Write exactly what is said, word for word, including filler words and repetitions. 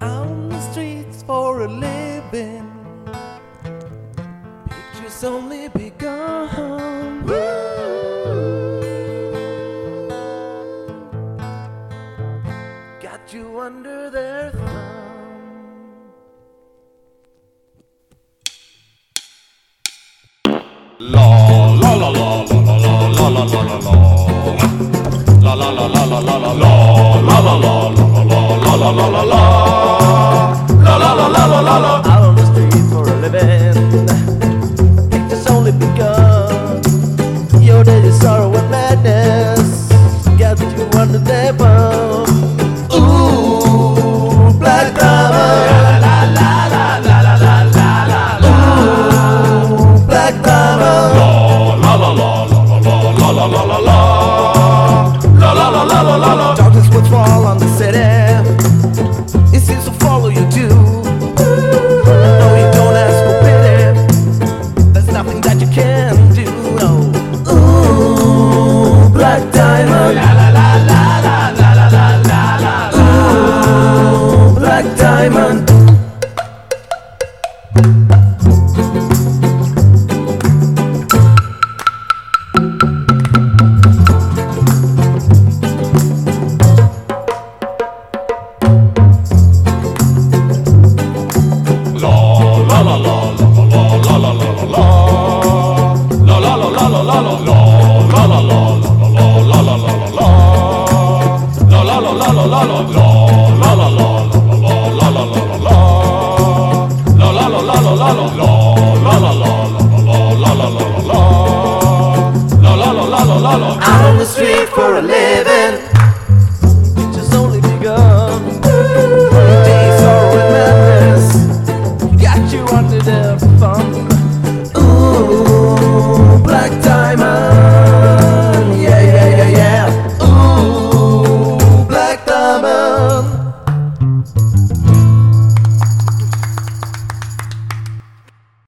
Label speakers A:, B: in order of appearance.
A: on the streets for a living. Pictures only begun. Woo! Got you under their thumb.
B: La la la la la la la la la la la la. La la la la la la la la la la la la la la la la la. La la la la la la la.
A: Out on the street for a living. Pictures only begun. Your days of sorrow and madness got you under their bum. Ooh, black diamond. La la la la la la la la la. Ooh, black diamond.
B: La la la la la la la la la la la. La la la la la la la.
A: Darkness will fall on the city. It seems to follow you too. No, you don't ask for pity. There's nothing that you can do. No. Ooh, black diamond. La la la la la la la la la la. Ooh, black diamond.
B: La la la la la la la la la la la la la la.